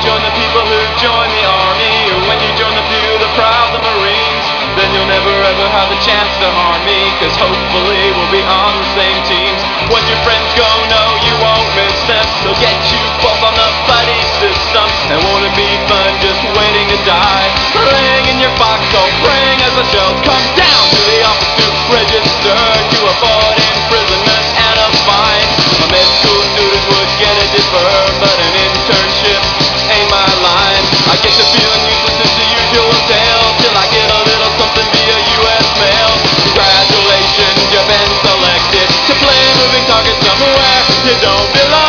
join the people who join the army, or when you join the few, the proud, the Marines, then you'll never ever have the chance to harm me, cause hopefully we'll be on the same teams. When your friends go, no, you won't miss them. They'll get you both on the buddy system. And won't it be fun just waiting to die, laying in your foxhole, praying as the shells come down to the office to register, to avoid imprisonment and a fine. A med school student would get a defer, but an internship ain't my line. I get to feeling useless as the usual tale, till I get a little something via US mail. Congratulations, you've been selected to play a moving target somewhere you don't belong.